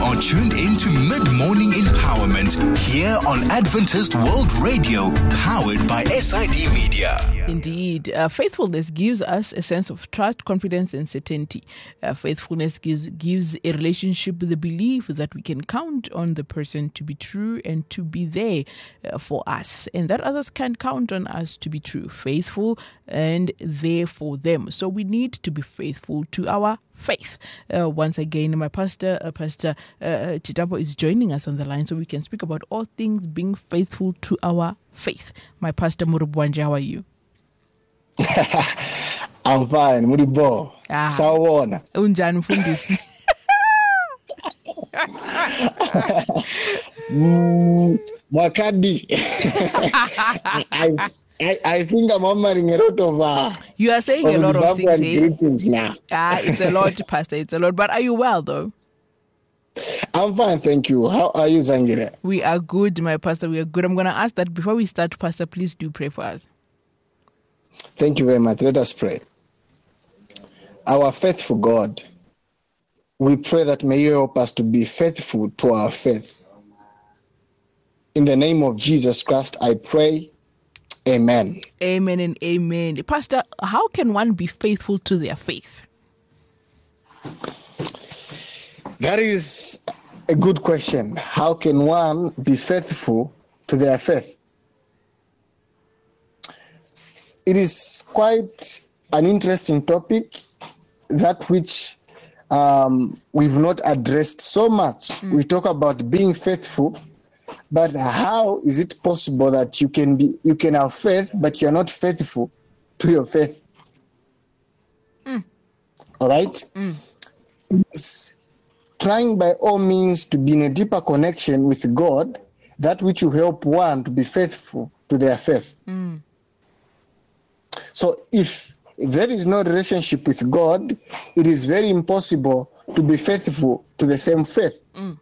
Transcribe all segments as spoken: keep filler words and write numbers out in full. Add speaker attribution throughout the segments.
Speaker 1: are tuned into Mid-Morning Empowerment here on Adventist World Radio, powered by S I D Media.
Speaker 2: Indeed, uh, faithfulness gives us a sense of trust, confidence, and certainty. Uh, faithfulness gives gives a relationship the belief that we can count on the person to be true and to be there uh, for us, and that others can count on us to be true, faithful, and there for them. So we need to be faithful to our faith. Uh, once again, my pastor, uh, Pastor uh, Chitapo, is joining us on the line so we can speak about all things being faithful to our faith. My pastor, Murubwanje, how are you?
Speaker 3: I'm fine. Muribo.
Speaker 2: Ah.
Speaker 3: Sawona.
Speaker 2: Unjani mfundisi?
Speaker 3: Mm, Mwakadi. I, I, I think I'm honoring a lot of uh,
Speaker 2: You are saying
Speaker 3: of
Speaker 2: a lot of
Speaker 3: Zimbabwean
Speaker 2: things. Eh?
Speaker 3: greetings now.
Speaker 2: Ah, it's a lot, Pastor. It's a lot. But are you well, though?
Speaker 3: I'm fine, thank you. How are you, Zangire?
Speaker 2: We are good, my pastor. We are good. I'm going to ask that before we start, Pastor, please do pray for us.
Speaker 3: Thank you very much. Let us pray. Our faithful God, we pray that may you help us to be faithful to our faith. In the name of Jesus Christ, I pray. Amen.
Speaker 2: Amen and amen. Pastor, how can one be faithful to their faith?
Speaker 3: That is a good question. How can one be faithful to their faith? It is quite an interesting topic, that which um, we've not addressed so much. Mm. We talk about being faithful, but how is it possible that you can be, you can have faith, but you're not faithful to your faith? Mm. All right? Mm. It's trying by all means to be in a deeper connection with God, that which will help one to be faithful to their faith. Mm. So if there is no relationship with God, it is very impossible to be faithful to the same faith. Mm.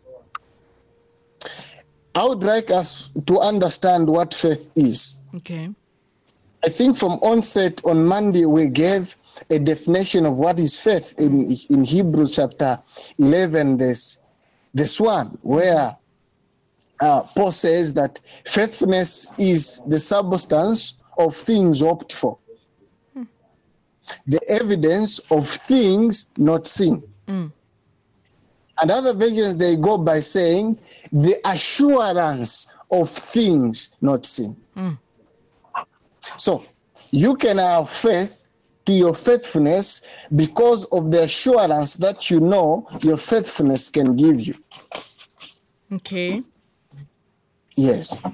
Speaker 3: I would like us to understand what faith is.
Speaker 2: Okay.
Speaker 3: I think from onset on Monday, we gave a definition of what is faith in, in Hebrews chapter eleven, this, this one, where uh, Paul says that faithfulness is the substance of things hoped for, hmm. the evidence of things not seen. Mm. And other versions, they go by saying the assurance of things not seen. Mm. So you can have faith to your faithfulness because of the assurance that you know your faithfulness can give you.
Speaker 2: Okay.
Speaker 3: Yes.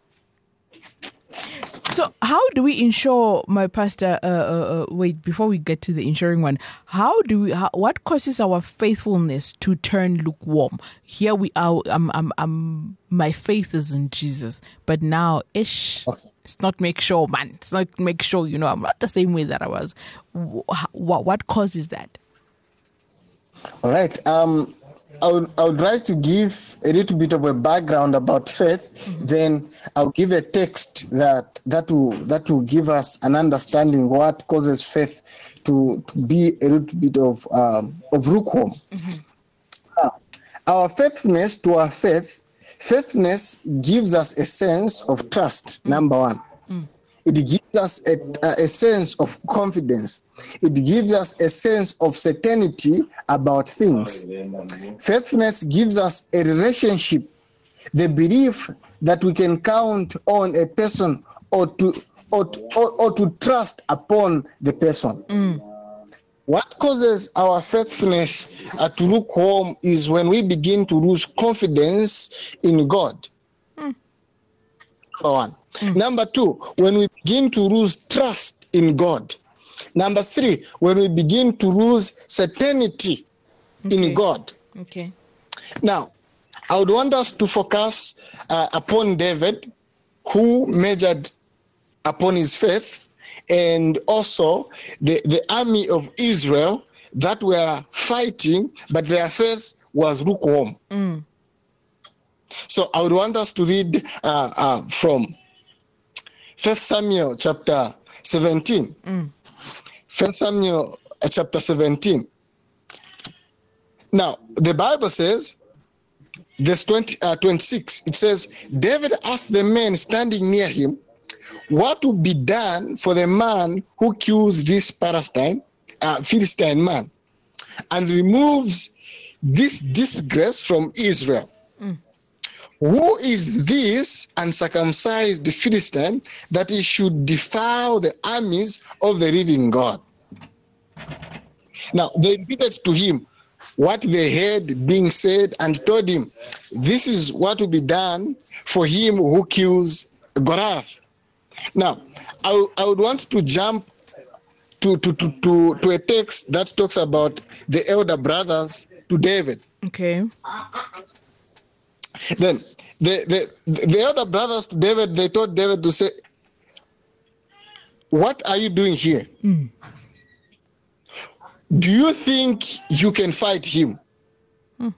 Speaker 2: So how do we ensure, my pastor, uh, uh, uh, wait, before we get to the ensuring one, how do we, how, what causes our faithfulness to turn lukewarm? Here we are, um, um, um, my faith is in Jesus, but now, ish, okay. It's not make sure, man. It's not make sure, you know, I'm not the same way that I was. What, what causes that?
Speaker 3: All right. Um, I would, I would like to give a little bit of a background about faith. Mm-hmm. Then I'll give a text that that will that will give us an understanding what causes faith to, to be a little bit of um, of lukewarm. Mm-hmm. Uh, our faithfulness to our faith, faithfulness gives us a sense of trust. Mm-hmm. Number one. Mm-hmm. It gives us a, a sense of confidence. It gives us a sense of certainty about things. Faithfulness gives us a relationship, the belief that we can count on a person or to or to, or, or to trust upon the person. Mm. What causes our faithfulness uh, to lukewarm is when we begin to lose confidence in God. Mm. Number one. Mm. Number two, when we begin to lose trust in God. Number three, when we begin to lose certainty okay. in God.
Speaker 2: Okay.
Speaker 3: Now, I would want us to focus uh, upon David, who measured upon his faith, and also the, the army of Israel that were fighting, but their faith was lukewarm. Mm. So I would want us to read uh, uh, from First Samuel chapter seventeen. Mm. First Samuel chapter seventeen. Now, the Bible says, verse twenty, uh, twenty-six, it says, David asked the men standing near him, what would be done for the man who kills this Palestine, uh, Philistine man, and removes this disgrace from Israel? Mm. Who is this uncircumcised Philistine that he should defile the armies of the living God? Now, they repeated to him what they heard being said and told him, this is what will be done for him who kills Goliath. Now, I, I would want to jump to, to, to, to, to a text that talks about the elder brothers to David.
Speaker 2: Okay.
Speaker 3: Then the, the, the elder brothers to David, they told David to say, what are you doing here? Mm. Do you think you can fight him? Mm.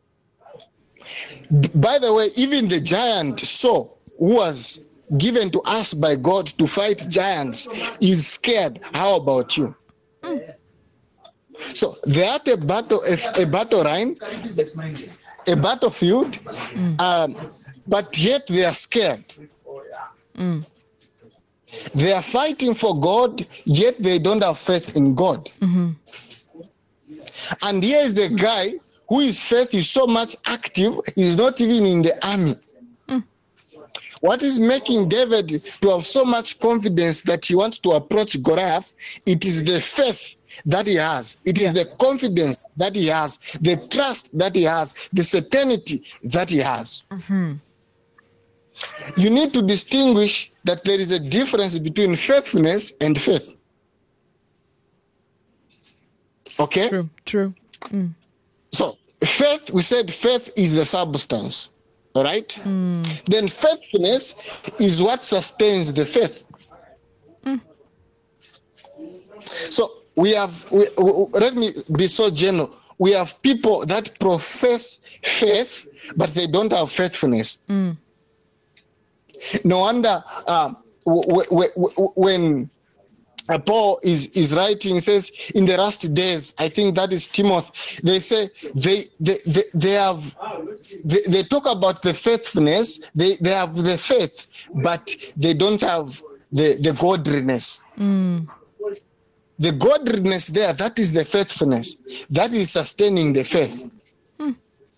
Speaker 3: By the way, even the giant Saul, who was given to us by God to fight giants, is scared. How about you? Mm. So they're at a battle, a, a battle line, a battlefield, mm. um, but yet they are scared. Mm. They are fighting for God, yet they don't have faith in God. Mm-hmm. And here is the guy who his faith is so much active, he's not even in the army. Mm. What is making David to have so much confidence that he wants to approach Goliath? It is the faith that he has. It is the confidence that he has, the trust that he has, the certainty that he has. Mm-hmm. You need to distinguish that there is a difference between faithfulness and faith. Okay?
Speaker 2: True, true. Mm.
Speaker 3: So, faith, we said faith is the substance. All right? Mm. Then faithfulness is what sustains the faith. Mm. So, we have, we, we, let me be so general. We have people that profess faith, but they don't have faithfulness. Mm. No wonder uh, w- w- w- when uh, Paul is, is writing, he says, in the last days, I think that is Timothy, they say they they, they, they have, they, they talk about the faithfulness, they, they have the faith, but they don't have the, the godliness. Mm. The godliness there, that is the faithfulness. That is sustaining the faith. Hmm.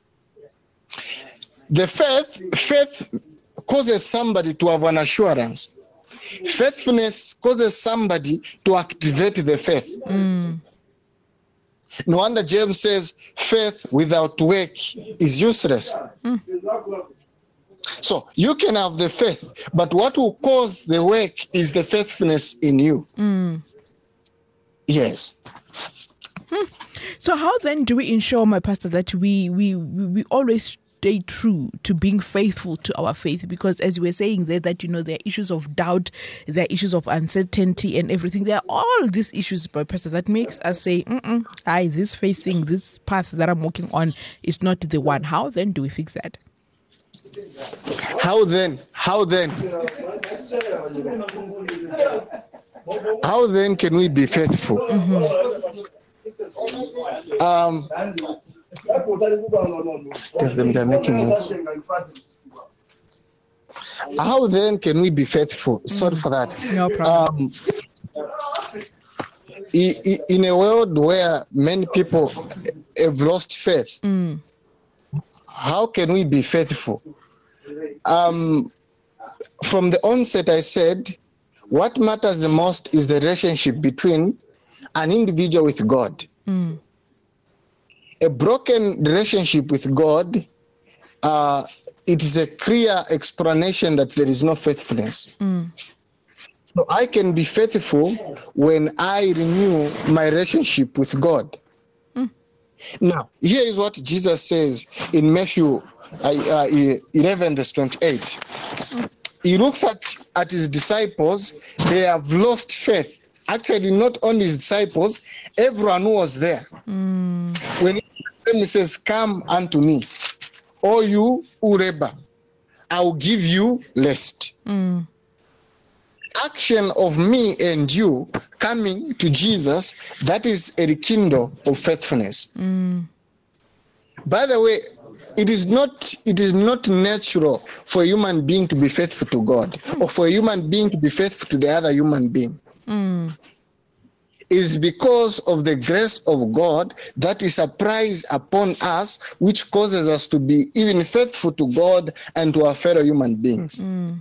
Speaker 3: The faith, faith causes somebody to have an assurance. Faithfulness causes somebody to activate the faith. Mm. No wonder James says, faith without work is useless. Mm. So you can have the faith, but what will cause the work is the faithfulness in you. Mm. Yes.
Speaker 2: Hmm. So how then do we ensure, my pastor, that we, we, we, we always stay true to being faithful to our faith? Because as you were saying there, that, you know, there are issues of doubt, there are issues of uncertainty and everything. There are all these issues, my pastor, that makes us say, mm-mm, I, this faith thing, this path that I'm walking on is not the one. How then do we fix that?
Speaker 3: How then? How then? How then can we be faithful? Mm-hmm. Um, tell them they're making noise. How then can we be faithful? Mm. Sorry for that.
Speaker 2: No problem.
Speaker 3: Um, in a world where many people have lost faith, mm. how can we be faithful? Um, from the onset, I said, what matters the most is the relationship between an individual with God. Mm. A broken relationship with God, uh, it is a clear explanation that there is no faithfulness. Mm. So I can be faithful when I renew my relationship with God. Mm. Now, here is what Jesus says in Matthew uh, eleven, verse twenty-eight. Mm. He looks at, at his disciples. They have lost faith. Actually, not only his disciples, everyone who was there. Mm. When he says, come unto me, all you who labor, I will give you rest. Mm. Action of me and you coming to Jesus, that is a rekindle of faithfulness. Mm. By the way, it is not it is not natural for a human being to be faithful to God or for a human being to be faithful to the other human being.
Speaker 2: Mm.
Speaker 3: Is because of the grace of God that is surprised upon us, which causes us to be even faithful to God and to our fellow human beings.
Speaker 2: Mm.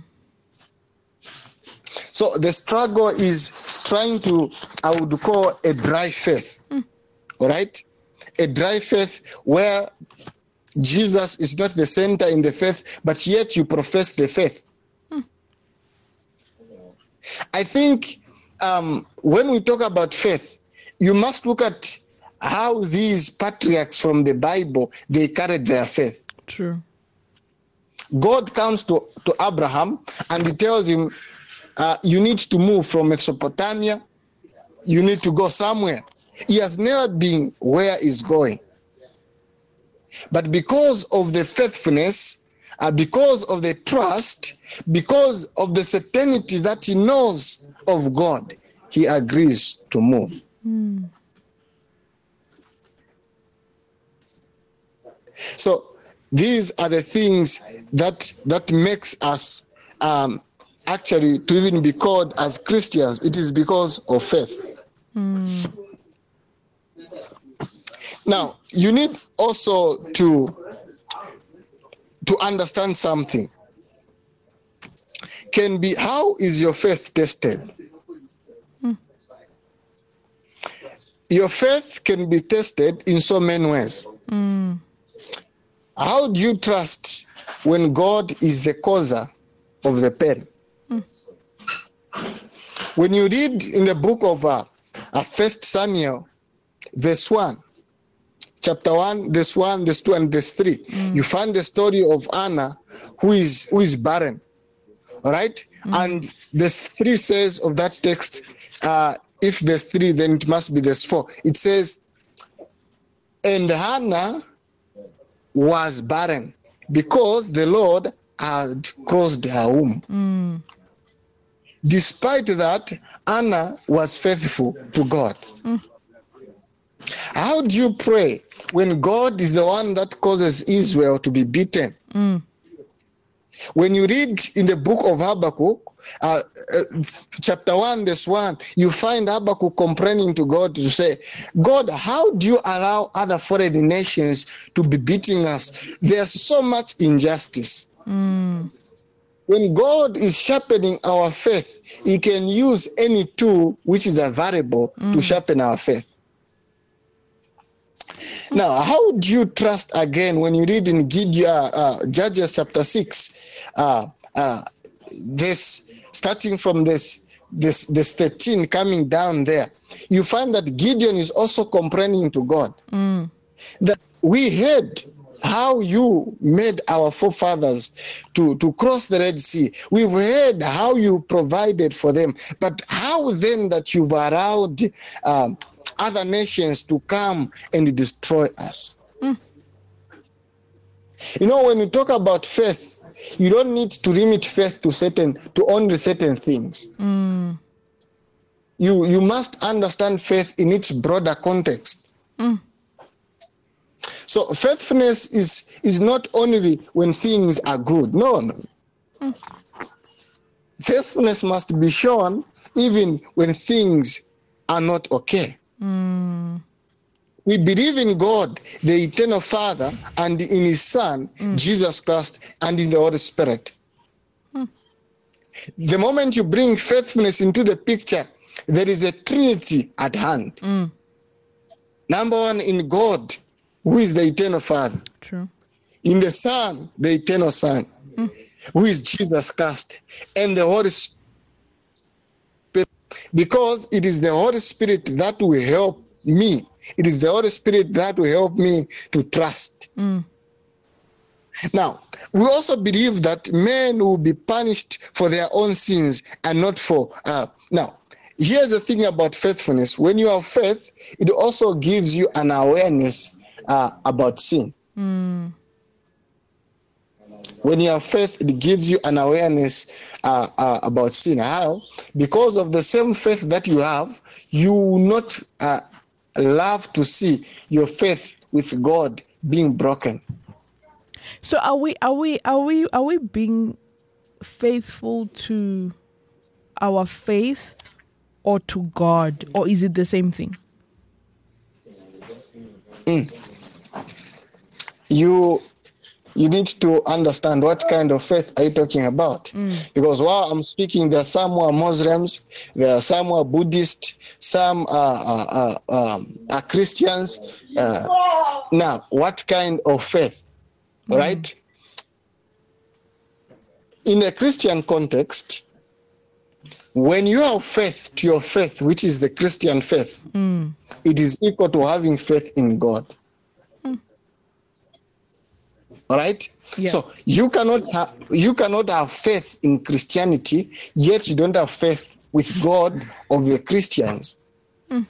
Speaker 3: So the struggle is trying to, I would call, a dry faith. Mm. All right? A dry faith where Jesus is not the center in the faith, but yet you profess the faith. Mm. I think um, when we talk about faith, you must look at how these patriarchs from the Bible, they carried their faith.
Speaker 2: True.
Speaker 3: God comes to, to Abraham and he tells him, uh, you need to move from Mesopotamia. You need to go somewhere. He has never been where he's going. But because of the faithfulness, uh, because of the trust, because of the certainty that he knows of God, he agrees to move.
Speaker 2: Mm.
Speaker 3: So these are the things that that makes us um, actually to even be called as Christians. It is because of faith.
Speaker 2: Mm.
Speaker 3: Now, you need also to, to understand something. Can be, how is your faith tested? Mm. Your faith can be tested in so many ways.
Speaker 2: Mm.
Speaker 3: How do you trust when God is the causer of the pain? Mm. When you read in the book of uh, uh, First Samuel, verse one, chapter one, verse one, verse two, and verse three, mm. you find the story of Anna, who is who is barren. All right? Mm. And verse three says of that text, uh, if verse three, then it must be verse four. It says, and Hannah was barren because the Lord had closed her womb.
Speaker 2: Mm.
Speaker 3: Despite that, Anna was faithful to God. Mm. How do you pray when God is the one that causes Israel to be beaten? Mm. When you read in the book of Habakkuk, uh, uh, chapter one, verse one, you find Habakkuk complaining to God to say, God, how do you allow other foreign nations to be beating us? There's so much injustice. Mm. When God is sharpening our faith, he can use any tool which is available mm. to sharpen our faith. Now, how do you trust again when you read in Gideon, uh, Judges chapter six, uh, uh, this starting from this, this, this thirteen coming down there, you find that Gideon is also complaining to God mm. that we heard how you made our forefathers to, to cross the Red Sea. We've heard how you provided for them, but how then that you've allowed um, other nations to come and destroy us? Mm. You know, when you talk about faith, you don't need to limit faith to certain, to only certain things. Mm. You you must understand faith in its broader context. Mm. So faithfulness is is not only when things are good. No, no. Mm. Faithfulness must be shown even when things are not okay. Mm. We believe in God, the eternal Father, and in his Son, mm. Jesus Christ, and in the Holy Spirit. Mm. The moment you bring faithfulness into the picture, there is a Trinity at hand. Mm. Number one, in God, who is the eternal Father.
Speaker 2: True.
Speaker 3: In the Son, the eternal Son, mm. who is Jesus Christ, and the Holy Spirit. Because it is the Holy Spirit that will help me. It is the Holy Spirit that will help me to trust. Mm. Now, we also believe that men will be punished for their own sins and not for... Uh, now, here's the thing about faithfulness. When you have faith, it also gives you an awareness uh, about sin. Mm. When you have faith, it gives you an awareness uh, uh, about sin. How? Because of the same faith that you have, you will not uh, love to see your faith with God being broken.
Speaker 2: So are we are we are we are we being faithful to our faith or to God, or is it the same thing?
Speaker 3: Mm. You you need to understand what kind of faith are you talking about. Mm. Because while I'm speaking, there are some who are Muslims, there are some who are Buddhist, some are, are, are, um, are Christians. Uh, now, what kind of faith? Mm. Right? In a Christian context, when you have faith to your faith, which is the Christian faith, mm. it is equal to having faith in God. Mm. All right? Yeah. So you cannot have you cannot have faith in Christianity, yet you don't have faith with God of the Christians. Mm.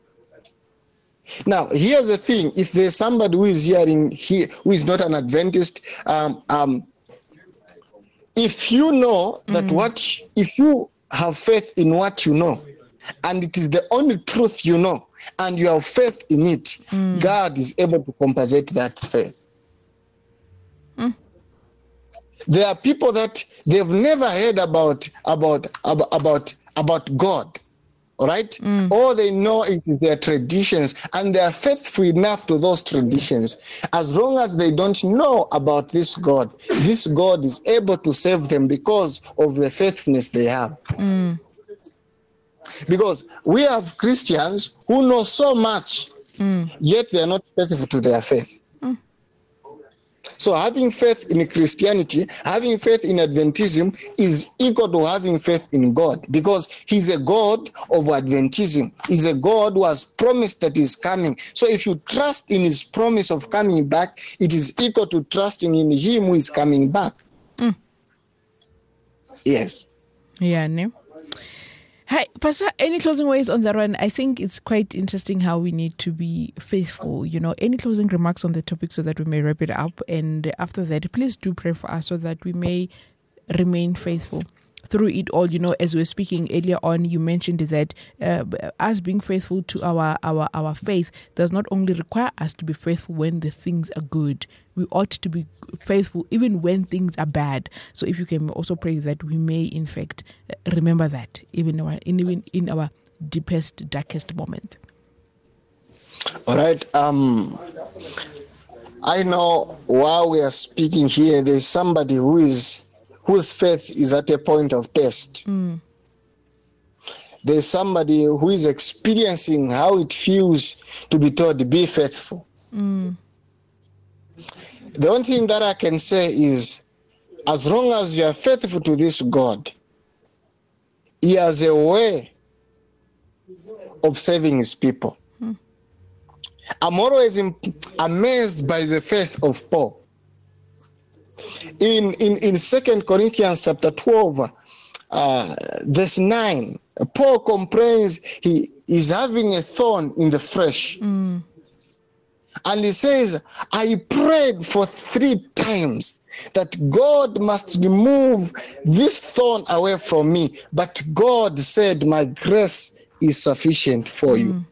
Speaker 3: Now, here's the thing: if there's somebody who is hearing here who is not an Adventist, um, um, if you know that mm. what if you have faith in what you know, and it is the only truth you know, and you have faith in it, mm. God is able to compensate that faith. Mm. There are people that they've never heard about about about about, about God, all right? Mm. All they know it is their traditions, and they are faithful enough to those traditions. As long as they don't know about this God, this God is able to save them because of the faithfulness they have. Mm. Because we have Christians who know so much, mm. yet they are not faithful to their faith. Mm. So having faith in Christianity, having faith in Adventism is equal to having faith in God, because he's a God of Adventism. He's a God who has promised that he's coming. So if you trust in his promise of coming back, it is equal to trusting in him who is coming back. Mm. Yes.
Speaker 2: Yeah, no. Hi, Pastor, any closing words on that one? I think it's quite interesting how we need to be faithful. You know, any closing remarks on the topic so that we may wrap it up? And after that, please do pray for us so that we may remain faithful through it all. You know, as we were speaking earlier on, you mentioned that uh, us being faithful to our, our, our faith does not only require us to be faithful when the things are good. We ought to be faithful even when things are bad. So if you can also pray that we may, in fact, remember that even in our, even in our deepest, darkest moment.
Speaker 3: All right. Um, I know while we are speaking here, there's somebody who is whose faith is at a point of test. Mm. There's somebody who is experiencing how it feels to be told, be faithful. Mm. The only thing that I can say is, as long as you are faithful to this God, he has a way of saving his people. Mm. I'm always amazed by the faith of Paul. In in in Second Corinthians chapter twelve, uh, verse nine, Paul complains he is having a thorn in the flesh, mm. and he says, "I prayed for three times that God must remove this thorn away from me, but God said, my grace is sufficient for mm. you."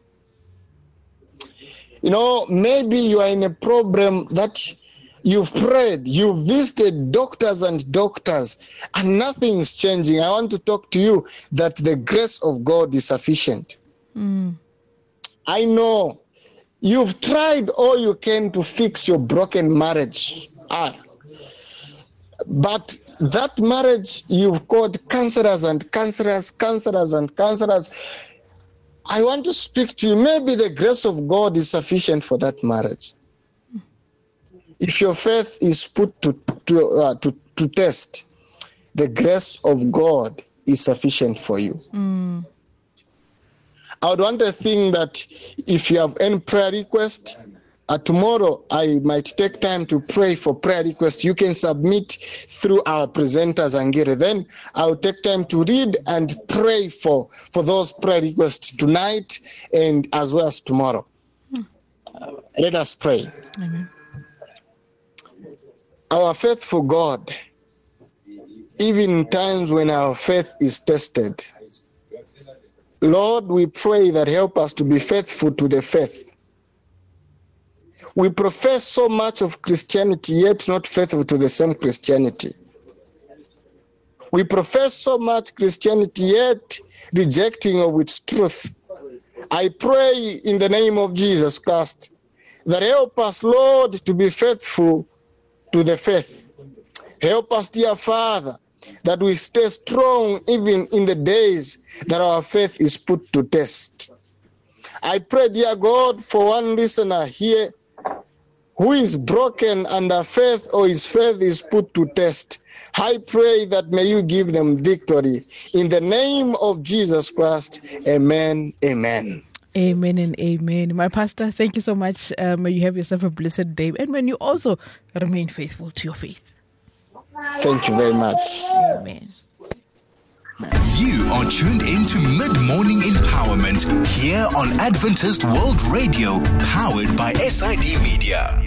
Speaker 3: You know, maybe you are in a problem that you've prayed, you've visited doctors and doctors, and nothing's changing. I want to talk to you that the grace of God is sufficient. Mm. I know you've tried all you can to fix your broken marriage. Ah. But that marriage, you've called counselors and counselors, counselors and counselors. I want to speak to you. Maybe the grace of God is sufficient for that marriage. If your faith is put to to, uh, to to test, the grace of God is sufficient for you. Mm. I would want to think that if you have any prayer request, uh, tomorrow I might take time to pray for prayer requests. You can submit through our presenters, Angire. Then I'll take time to read and pray for, for those prayer requests tonight and as well as tomorrow. Mm. Uh, let us pray. Amen. Our faithful God, even in times when our faith is tested, Lord, we pray that help us to be faithful to the faith. We profess so much of Christianity, yet not faithful to the same Christianity. We profess so much Christianity, yet rejecting of its truth. I pray in the name of Jesus Christ that help us, Lord, to be faithful to the faith. Help us, dear Father, that we stay strong even in the days that our faith is put to test. I pray, dear God, for one listener here who is broken under faith or his faith is put to test. I pray that may you give them victory. In the name of Jesus Christ, amen, amen.
Speaker 2: Amen and amen. My pastor, thank you so much. Uh, may you have yourself a blessed day. And may you also remain faithful to your faith.
Speaker 3: Thank you very much.
Speaker 2: Amen.
Speaker 1: You are tuned into Mid-Morning Empowerment here on Adventist World Radio, powered by S I D Media.